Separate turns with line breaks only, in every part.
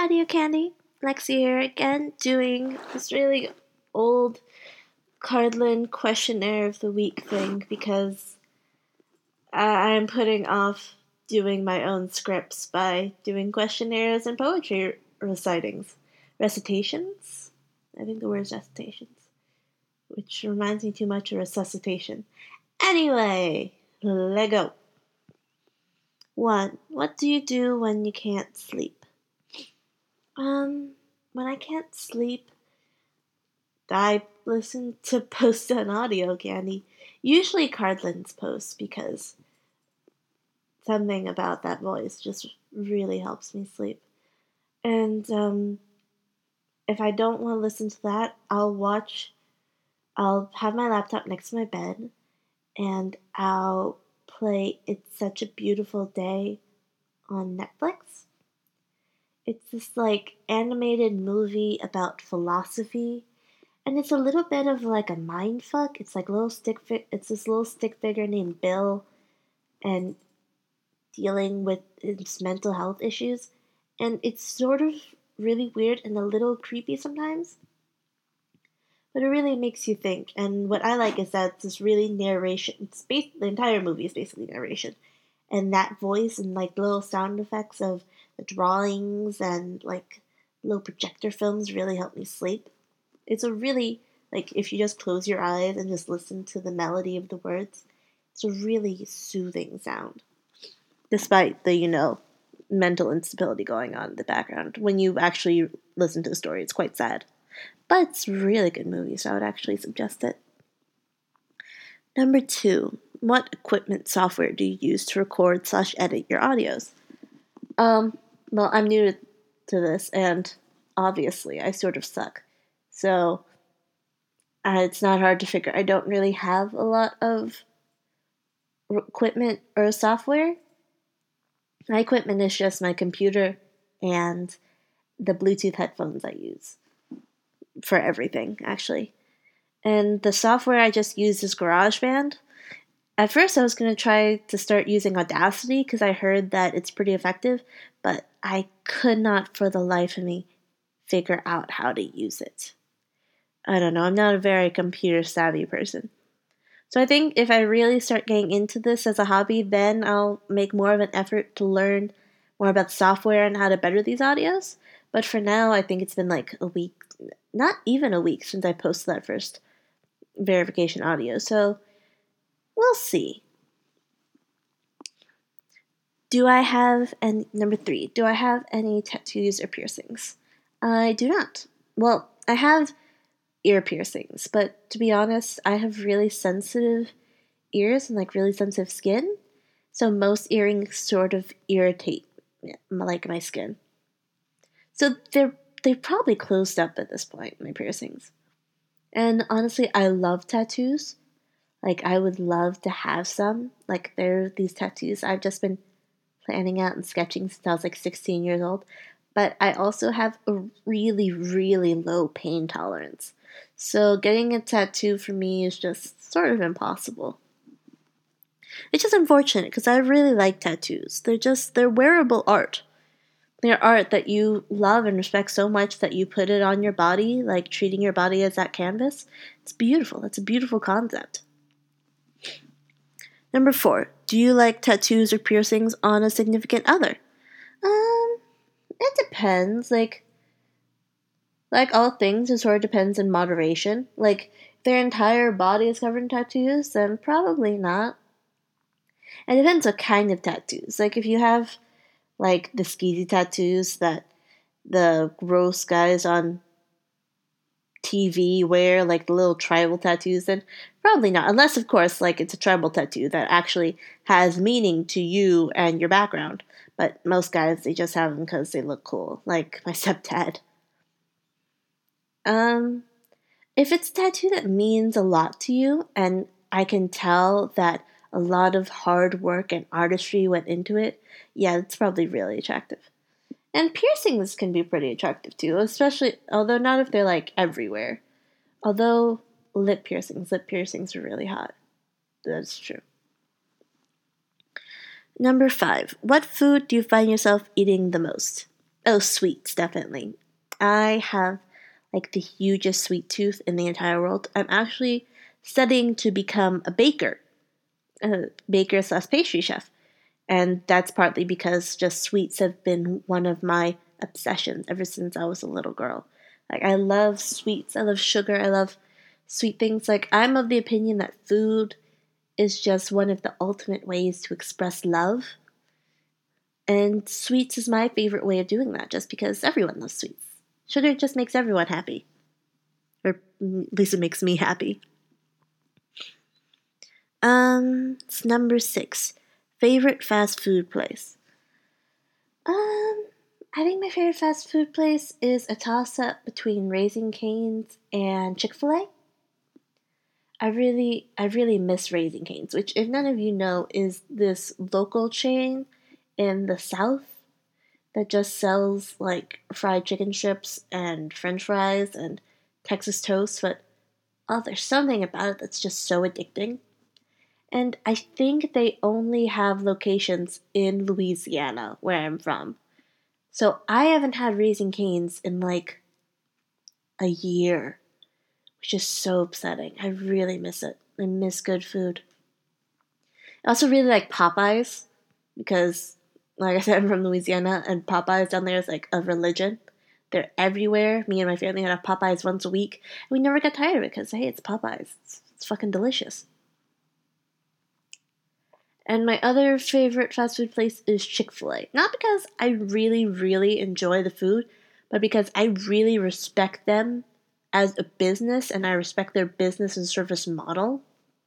Audio Candy. Lexi here again, doing this really old Cardland questionnaire of the week thing because I'm putting off doing my own scripts by doing questionnaires and poetry recitations. I think the word is recitations, which reminds me too much of resuscitation. Anyway, Lego. 1. What do you do when you can't sleep? When I can't sleep, I listen to posts on Audio Candy. Usually Cardland's posts because something about that voice just really helps me sleep. And if I don't want to listen to that, I'll have my laptop next to my bed and I'll play It's Such a Beautiful Day on Netflix. It's this animated movie about philosophy, and it's a little bit of like a mind fuck. It's it's this little stick figure named Bill, and dealing with his mental health issues, and it's sort of really weird and a little creepy sometimes. But it really makes you think, and what I like is that it's this really narration. The entire movie is basically narration, and that voice and little sound effects of the drawings and little projector films really help me sleep. It's a really if you just close your eyes and just listen to the melody of the words, it's a really soothing sound. Despite the, mental instability going on in the background. When you actually listen to the story, it's quite sad. But it's a really good movie, so I would actually suggest it. Number 2, what equipment software do you use to record/edit your audios? Well, I'm new to this, and obviously I sort of suck. So it's not hard to figure. I don't really have a lot of equipment or software. My equipment is just my computer and the Bluetooth headphones I use for everything, actually. And the software I just use is GarageBand. At first, I was going to try to start using Audacity because I heard that it's pretty effective, but I could not for the life of me figure out how to use it. I don't know, I'm not a very computer savvy person. So I think if I really start getting into this as a hobby, then I'll make more of an effort to learn more about software and how to better these audios. But for now, I think it's been a week, not even a week since I posted that first verification audio. So we'll see. Number 3, do I have any tattoos or piercings? I do not. Well, I have ear piercings, but to be honest, I have really sensitive ears and really sensitive skin, so most earrings sort of irritate my skin. So they've probably closed up at this point, my piercings. And honestly, I love tattoos. I would love to have some. There are these tattoos I've just been planning out and sketching since I was 16 years old. But I also have a really, really low pain tolerance. So getting a tattoo for me is just sort of impossible. It's just unfortunate because I really like tattoos. They're wearable art. They're art that you love and respect so much that you put it on your body, treating your body as that canvas. It's beautiful. It's a beautiful concept. Number 4, do you like tattoos or piercings on a significant other? It depends. Like all things, it sort of depends in moderation. If their entire body is covered in tattoos, then probably not. It depends what kind of tattoos. If you have the skeezy tattoos that the gross guys on TV wear, the little tribal tattoos, then probably not. Unless, of course, it's a tribal tattoo that actually has meaning to you and your background. But most guys, they just have them because they look cool, like my stepdad. If it's a tattoo that means a lot to you, and I can tell that a lot of hard work and artistry went into it, yeah, it's probably really attractive. And piercings can be pretty attractive too, especially, although not if they're everywhere. Although lip piercings are really hot. That's true. Number 5, what food do you find yourself eating the most? Oh, sweets, definitely. I have like the hugest sweet tooth in the entire world. I'm actually studying to become a baker slash pastry chef. And that's partly because just sweets have been one of my obsessions ever since I was a little girl. Like, I love sweets, I love sugar, I love sweet things. Like, I'm of the opinion that food is just one of the ultimate ways to express love. And sweets is my favorite way of doing that, just because everyone loves sweets. Sugar just makes everyone happy. Or at least it makes me happy. It's number 6. Favorite fast food place. I think my favorite fast food place is a toss-up between Raising Cane's and Chick-fil-A. I really miss Raising Cane's, which, if none of you know, is this local chain in the South that just sells like fried chicken strips and French fries and Texas toast. But oh, there's something about it that's just so addicting. And I think they only have locations in Louisiana, where I'm from. So I haven't had Raising Cane's in like a year, which is so upsetting. I really miss it. I miss good food. I also really like Popeyes because, like I said, I'm from Louisiana, and Popeyes down there is like a religion. They're everywhere. Me and my family would have Popeyes once a week. And we never got tired of it because, hey, it's Popeyes. It's fucking delicious. And my other favorite fast food place is Chick-fil-A. Not because I really, really enjoy the food, but because I really respect them as a business and I respect their business and service model.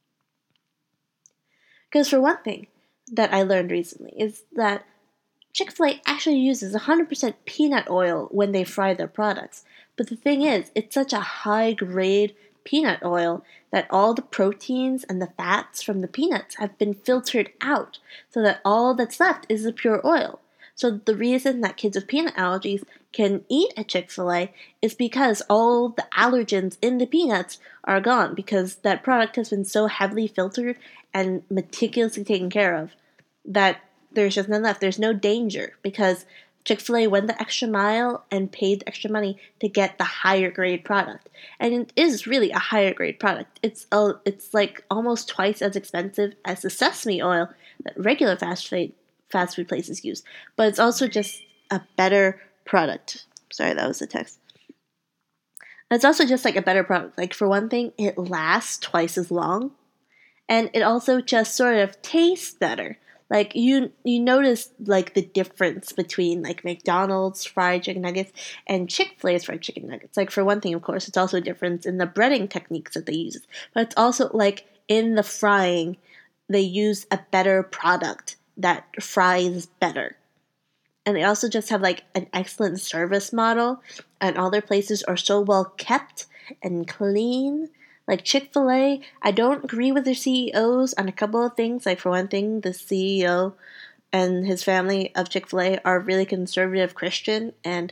Because for one thing that I learned recently is that Chick-fil-A actually uses 100% peanut oil when they fry their products. But the thing is, it's such a high grade peanut oil that all the proteins and the fats from the peanuts have been filtered out so that all that's left is the pure oil. So the reason that kids with peanut allergies can eat at Chick-fil-A is because all the allergens in the peanuts are gone because that product has been so heavily filtered and meticulously taken care of that there's just none left. There's no danger because Chick-fil-A went the extra mile and paid the extra money to get the higher grade product. And it is really a higher grade product. It's like almost twice as expensive as the sesame oil that regular fast food places use. But it's also just a better product. Sorry, that was the text. It's also just like a better product. Like, for one thing, it lasts twice as long. And it also just sort of tastes better. Like, you notice like the difference between like McDonald's fried chicken nuggets and Chick-fil-A's fried chicken nuggets. Like, for one thing, of course, it's also a difference in the breading techniques that they use, but it's also like in the frying, they use a better product that fries better. And they also just have like an excellent service model, and all their places are so well kept and clean. Like Chick-fil-A, I don't agree with their CEOs on a couple of things. Like, for one thing, the CEO and his family of Chick-fil-A are really conservative Christian and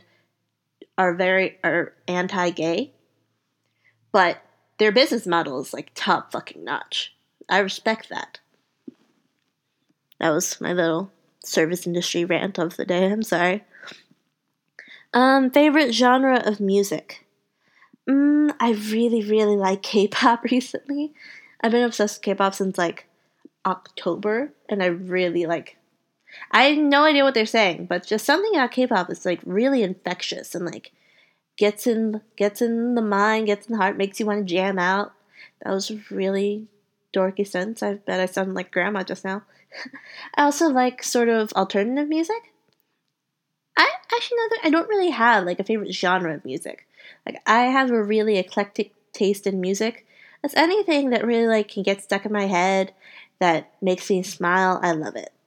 are anti-gay. But their business model is like top fucking notch. I respect that. That was my little service industry rant of the day. I'm sorry. Favorite genre of music. I really, really like K-pop recently. I've been obsessed with K-pop since like October, and I really like. I have no idea what they're saying, but just something about K-pop is like really infectious and like gets in the mind, gets in the heart, makes you want to jam out. That was a really dorky sense. I bet I sounded like grandma just now. I also like sort of alternative music. I actually know that I don't really have like a favorite genre of music. Like, I have a really eclectic taste in music. That's anything that really like can get stuck in my head that makes me smile. I love it.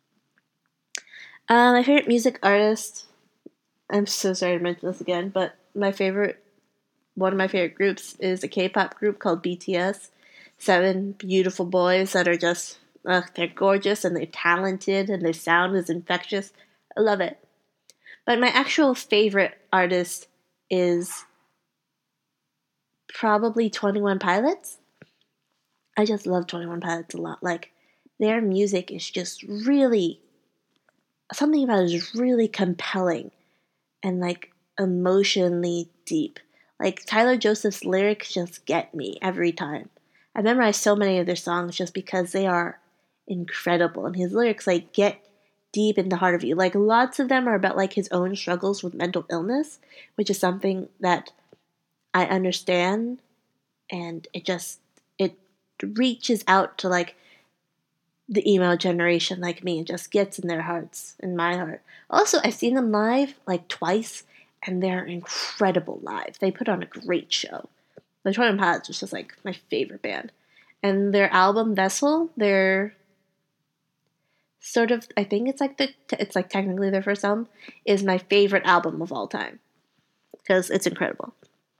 My favorite music artist. I'm so sorry to mention this again, but one of my favorite groups is a K-pop group called BTS. 7 beautiful boys that are just, they're gorgeous and they're talented and their sound is infectious. I love it. But my actual favorite artist is probably 21 Pilots. I just love 21 Pilots a lot. Like, their music is just really, something about it is really compelling. and like emotionally deep. Like Tyler Joseph's lyrics just get me every time. I memorized so many of their songs just because they are incredible, and his lyrics like get deep in the heart of you. Like lots of them are about like his own struggles with mental illness, which is something that I understand, and it reaches out to like the emo generation like me and just gets in their hearts, in my heart. Also, I've seen them live like twice, and they're incredible live. They put on a great show. The Twenty One Pilots was just like my favorite band. And their album Vessel, their sort of, I think it's like technically their first album, is my favorite album of all time because it's incredible.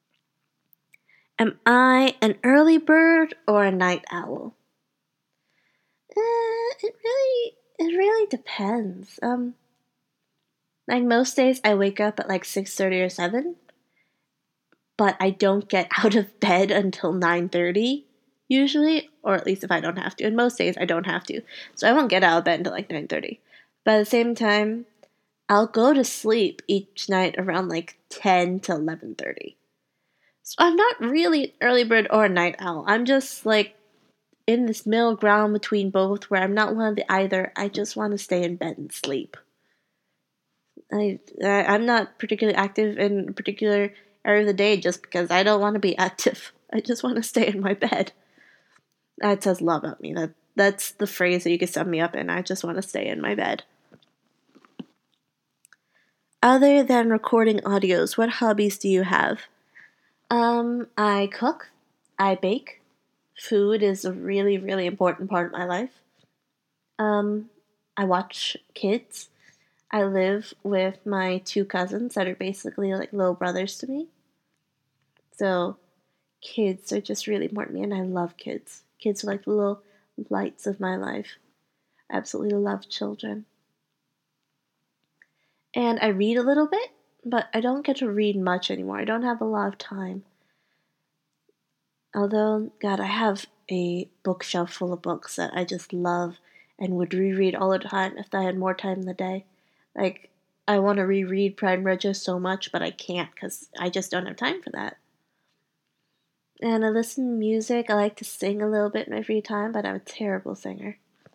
Am I an early bird or a night owl? It really depends. Like most days, I wake up at like 6:30 or 7, but I don't get out of bed until 9:30 usually, or at least if I don't have to. And most days, I don't have to, so I won't get out of bed until like 9:30. But at the same time, I'll go to sleep each night around like 10 to 11:30. So I'm not really an early bird or a night owl. I'm just like in this middle ground between both where I'm not one of the either. I just want to stay in bed and sleep. I'm not particularly active in a particular area of the day just because I don't want to be active. I just want to stay in my bed. That says a lot about me. That's the phrase that you could sum me up in. I just want to stay in my bed. Other than recording audios, what hobbies do you have? I cook. I bake. Food is a really, really important part of my life. I watch kids. I live with my two cousins that are basically like little brothers to me. So kids are just really important to me, and I love kids. Kids are like the little lights of my life. I absolutely love children. And I read a little bit, but I don't get to read much anymore. I don't have a lot of time. Although, God, I have a bookshelf full of books that I just love and would reread all the time if I had more time in the day. Like, I want to reread Pride and Prejudice so much, but I can't because I just don't have time for that. And I listen to music. I like to sing a little bit in my free time, but I'm a terrible singer.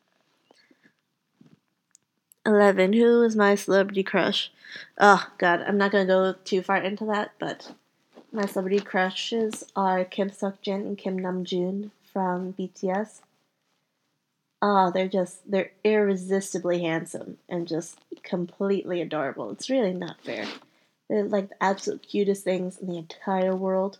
11. Who is my celebrity crush? Oh, God, I'm not going to go too far into that, but my celebrity crushes are Kim Seokjin and Kim Namjoon from BTS. Oh, they're irresistibly handsome and just completely adorable. It's really not fair. They're like the absolute cutest things in the entire world.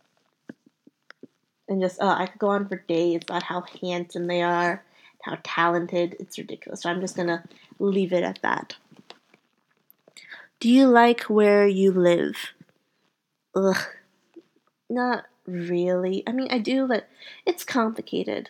And just, I could go on for days about how handsome they are, how talented. It's ridiculous. So I'm just gonna leave it at that. Do you like where you live? Ugh, not really. I mean, I do, but it's complicated.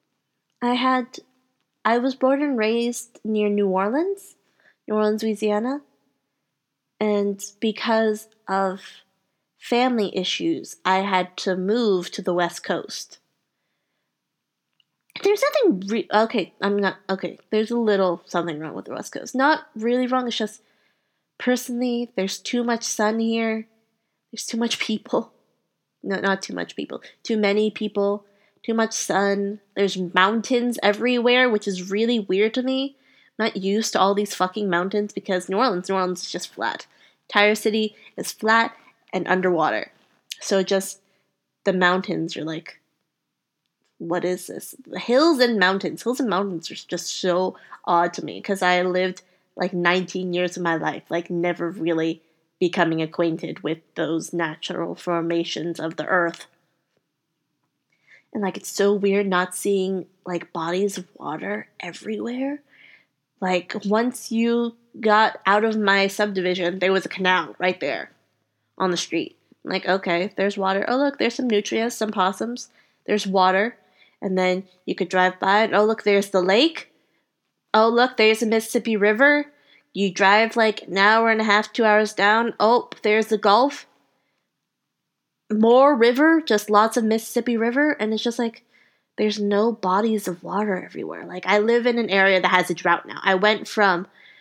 I was born and raised near New Orleans, Louisiana, and because of family issues, I had to move to the West Coast. There's nothing okay, I'm not okay. There's a little something wrong with the West Coast. Not really wrong, it's just personally there's too much sun here. There's too much people. No, not too much people. Too many people. Too much sun. There's mountains everywhere, which is really weird to me. I'm not used to all these fucking mountains because New Orleans is just flat. Entire city is flat and underwater. So just the mountains are like, what is this? The hills and mountains. Hills and mountains are just so odd to me because I lived like 19 years of my life, like never really becoming acquainted with those natural formations of the earth. And like it's so weird not seeing like bodies of water everywhere. Like once you got out of my subdivision, there was a canal right there on the street. I'm like, okay, there's water. Oh look, there's some nutrients, some possums. There's water. And then you could drive by it. Oh look, there's the lake. Oh look, there's the Mississippi River. You drive like an hour and a half, 2 hours down. Oh, there's the Gulf. More river, just lots of Mississippi River, and it's just like there's no bodies of water everywhere. Like I live in an area that has a drought now. I went from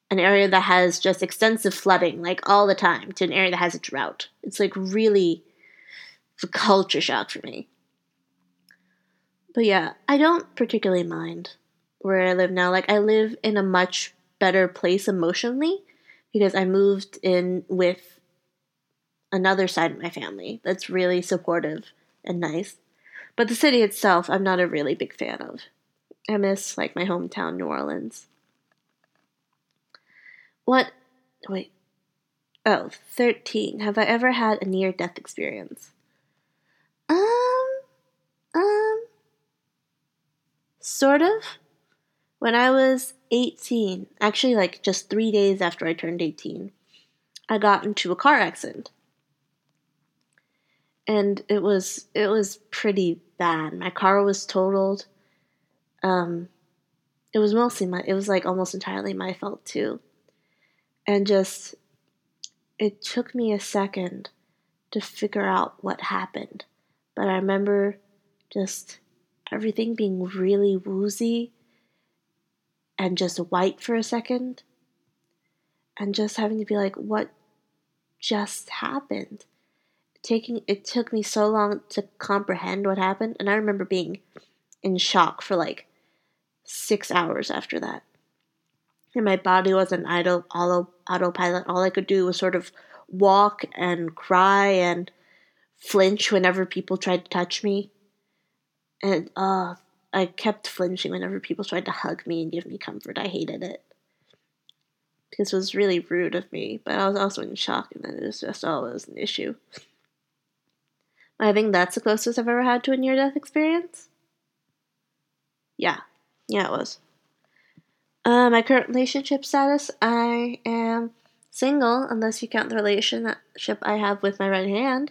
an area that has just extensive flooding, like all the time, to an area that has a drought. It's like really a culture shock for me. But yeah, I don't particularly mind where I live now. Like, I live in a much better place emotionally because I moved in with another side of my family that's really supportive and nice. But the city itself, I'm not a really big fan of. I miss, like, my hometown, New Orleans. What? Wait. Oh, 13. Have I ever had a near death experience? Um, um, sort of. When I was 18, actually, like just 3 days after I turned 18, I got into a car accident. And it was pretty bad. My car was totaled. Um, it was it was like almost entirely my fault too. And just, it took me a second to figure out what happened. But I remember just everything being really woozy and just white for a second. And just having to be like, what just happened? It took me so long to comprehend what happened, and I remember being in shock for like 6 hours after that. And my body was an autopilot. All I could do was sort of walk and cry and flinch whenever people tried to touch me. And I kept flinching whenever people tried to hug me and give me comfort. I hated it because it was really rude of me, but I was also in shock, and then it was just always an issue. I think that's the closest I've ever had to a near-death experience. Yeah. Yeah, it was. My current relationship status, I am single, unless you count the relationship I have with my right hand.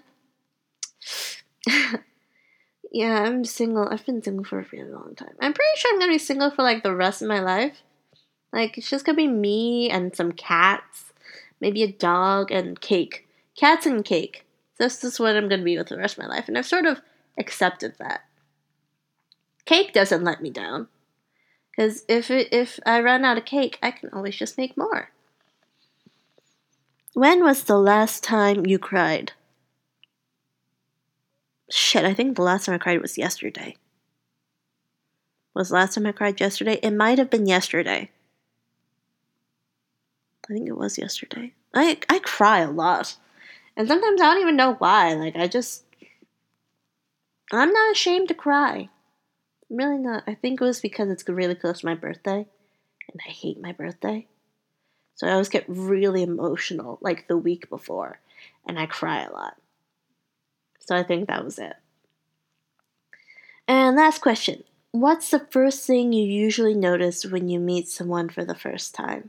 Yeah, I'm single. I've been single for a really long time. I'm pretty sure I'm gonna be single for like the rest of my life. Like, it's just gonna be me and some cats, maybe a dog and cake. Cats and cake. This is what I'm gonna be with the rest of my life, and I've sort of accepted that. Cake doesn't let me down. Because if I run out of cake, I can always just make more. When was the last time you cried? Shit, I think the last time I cried was yesterday. Was the last time I cried yesterday? It might have been yesterday. I think it was yesterday. I cry a lot. And sometimes I don't even know why. Like, I'm not ashamed to cry. I'm really not. I think it was because it's really close to my birthday. And I hate my birthday. So I always get really emotional, like the week before. And I cry a lot. So I think that was it. And last question. What's the first thing you usually notice when you meet someone for the first time?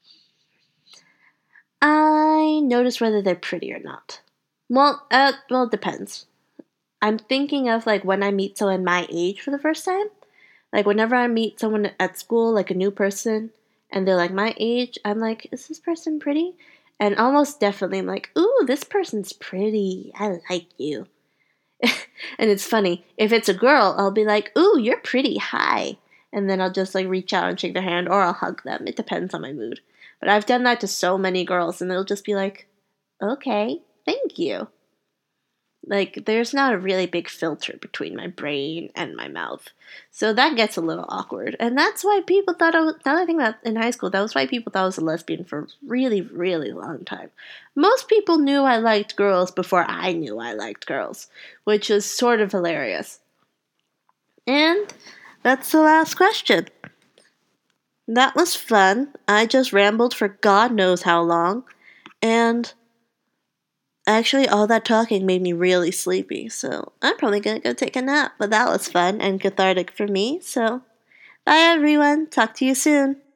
I notice whether they're pretty or not. Well, it depends. I'm thinking of like when I meet someone my age for the first time. Like whenever I meet someone at school, like a new person, and they're like my age, I'm like, is this person pretty? And almost definitely I'm like, ooh, this person's pretty. I like you. And it's funny. If it's a girl, I'll be like, ooh, you're pretty. Hi. And then I'll just like reach out and shake their hand or I'll hug them. It depends on my mood. But I've done that to so many girls and they'll just be like, okay, thank you. Like, there's not a really big filter between my brain and my mouth. So that gets a little awkward. And that's why people thought I was, now that I think about in high school, that was why people thought I was a lesbian for a really, really long time. Most people knew I liked girls before I knew I liked girls, which is sort of hilarious. And that's the last question. That was fun. I just rambled for God knows how long. And actually, all that talking made me really sleepy, so I'm probably gonna go take a nap. But that was fun and cathartic for me, so bye everyone. Talk to you soon.